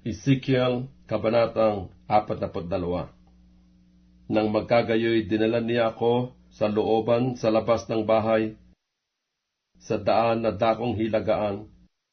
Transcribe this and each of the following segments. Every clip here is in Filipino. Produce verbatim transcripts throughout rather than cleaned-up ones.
Ezekiel, Kabanatang apat na dalawa. Nang magkagayoy, dinala niya ako sa looban sa labas ng bahay, sa daan na dakong hilagaan,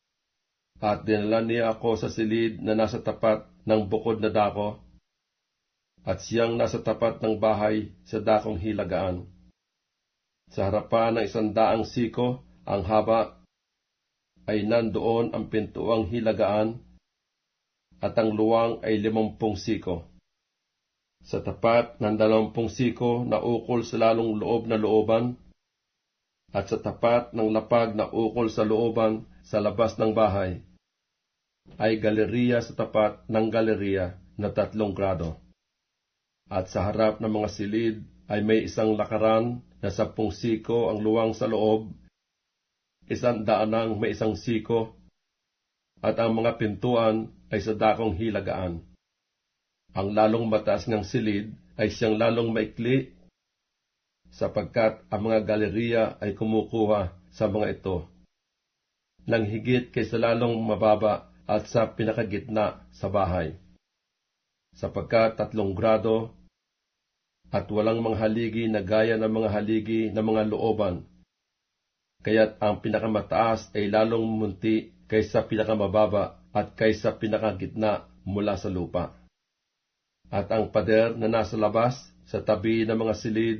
at dinala niya ako sa silid na nasa tapat ng bukod na dako, at siyang nasa tapat ng bahay sa dakong hilagaan. Sa harapan ng isang daang siko, ang haba, ay nandoon ang pintuang hilagaan, at ang luwang ay limampung siko. Sa tapat ng dalawampung siko na ukol sa lalong loob na looban, at sa tapat ng lapag na ukol sa looban sa labas ng bahay, ay galeriya sa tapat ng galeriya na tatlong grado. At sa harap ng mga silid ay may isang lakaran na sampung siko ang luwang sa loob, isang daanang may isang siko, at ang mga pintuan ay sa dakong hilagaan. Ang lalong mataas ng silid ay siyang lalong maikli, sapagkat ang mga galeriya ay kumukuha sa mga ito, nang higit kaysa lalong mababa at sa pinakagitna sa bahay, sapagkat tatlong grado, at walang mga haligi na gaya ng mga haligi ng mga looban, kaya't ang pinakamataas ay lalong munti kaysa pinakamababa at kaysa pinakagitna mula sa lupa. At ang pader na nasa labas, sa tabi ng mga silid,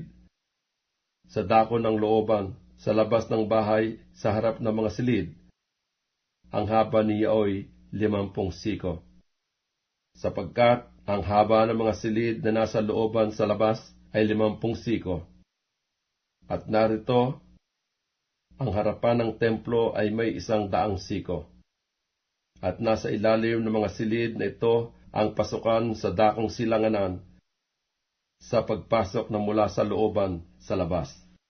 sa dako ng looban, sa labas ng bahay, sa harap ng mga silid, ang haba niya ay limampung siko. Sapagkat ang haba ng mga silid na nasa looban sa labas ay limampung siko. At narito, ang harapan ng templo ay may isang daang siko. At nasa ilalim ng mga silid na ito ang pasukan sa dakong silanganan sa pagpasok na mula sa looban sa labas.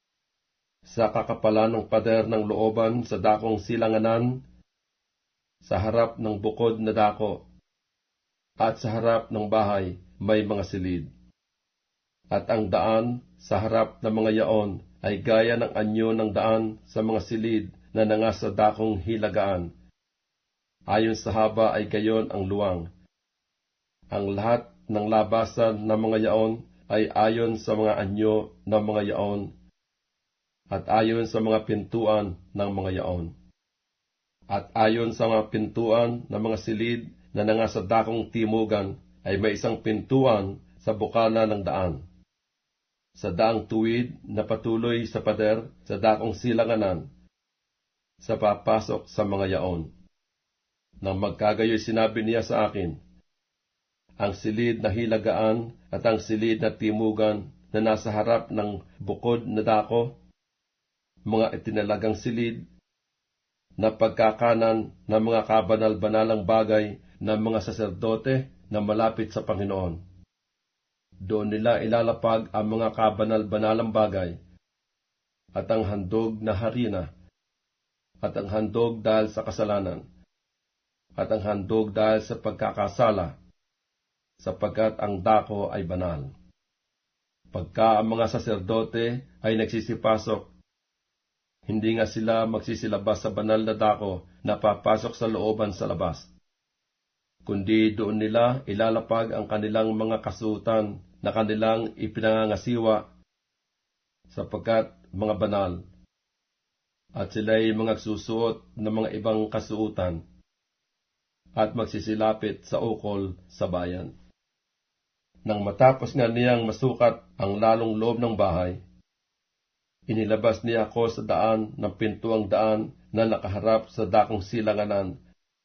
Sa kakapalan ng pader ng looban sa dakong silanganan, sa harap ng bukod na dako, at sa harap ng bahay may mga silid. At ang daan sa harap ng mga yaon ay gaya ng anyo ng daan sa mga silid na nangasa dakong hilagaan. Ayon sa haba ay gayon ang luwang. Ang lahat ng labasan ng mga yaon ay ayon sa mga anyo ng mga yaon, at ayon sa mga pintuan ng mga yaon, at ayon sa mga pintuan ng mga silid na nangasa dakong timugan ay may isang pintuan sa bukana ng daan, sa daang tuwid na patuloy sa pader sa dakong silanganan, sa papasok sa mga yaon. Nang magkagayoy, sinabi niya sa akin, ang silid na hilagaan at ang silid na timugan na nasa harap ng bukod na dako, mga itinalagang silid, na pagkakanan ng mga kabanal-banalang bagay ng mga saserdote na malapit sa Panginoon. Doon nila ilalapag ang mga kabanal-banalang bagay, at ang handog na harina, at ang handog dahil sa kasalanan, at ang handog dahil sa pagkakasala, sapagkat ang dako ay banal. Pagka ang mga saserdote ay nagsisipasok, hindi nga sila magsisilabas sa banal na dako na papasok sa looban sa labas, kundi doon nila ilalapag ang kanilang mga kasuotan na kanilang ipinangangasiwa, sapagkat mga banal, at sila'y mga susuot ng mga ibang kasuotan, at magsisilapit sa ukol sa bayan. Nang matapos nga niyang masukat ang lalong loob ng bahay, inilabas niya ako sa daan ng pintuang daan na nakaharap sa dakong silanganan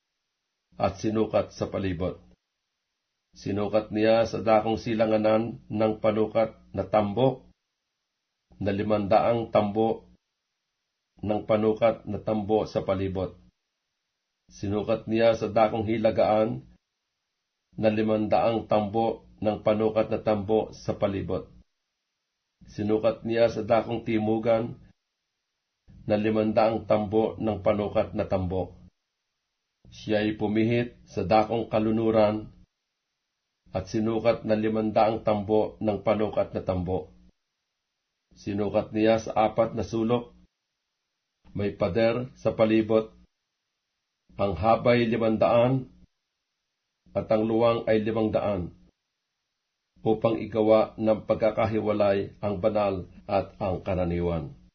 at sinukat sa palibot. Sinukat niya sa dakong silanganan ng panukat na tambo, na limandaang tambo ng panukat na tambo sa palibot. Sinukat niya sa dakong hilagaan na limandaang tambo ng panukat na tambo sa palibot. Sinukat niya sa dakong timugan na limandaang tambo ng panukat na tambo. Siya'y pumihit sa dakong kalunuran at sinukat na limandaang tambo ng panukat na tambo. Sinukat niya sa apat na sulok, may pader sa palibot, ang habay limandaan, at ang luwang ay limang daan, upang igawa ng pagkakahiwalay ang banal at ang karaniwan.